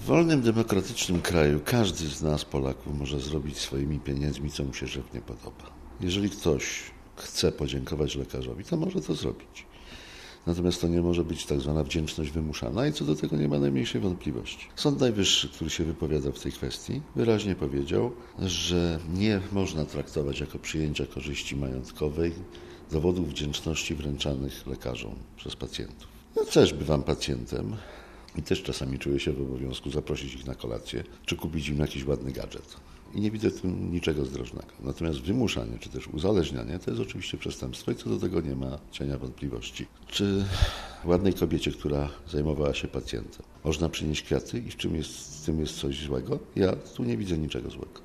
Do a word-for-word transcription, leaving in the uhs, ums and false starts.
W wolnym, demokratycznym kraju każdy z nas, Polaków, może zrobić swoimi pieniędzmi, co mu się żywnie podoba. Jeżeli ktoś chce podziękować lekarzowi, to może to zrobić. Natomiast to nie może być tak zwana wdzięczność wymuszana i co do tego nie ma najmniejszej wątpliwości. Sąd Najwyższy, który się wypowiadał w tej kwestii, wyraźnie powiedział, że nie można traktować jako przyjęcia korzyści majątkowej dowodów wdzięczności wręczanych lekarzom przez pacjentów. Ja też bywam pacjentem i też czasami czuję się w obowiązku zaprosić ich na kolację, czy kupić im jakiś ładny gadżet. I nie widzę w tym niczego zdrożnego. Natomiast wymuszanie, czy też uzależnianie, to jest oczywiście przestępstwo i co do tego nie ma cienia wątpliwości. Czy ładnej kobiecie, która zajmowała się pacjentem, można przynieść kwiaty i w czym jest, w tym jest coś złego? Ja tu nie widzę niczego złego.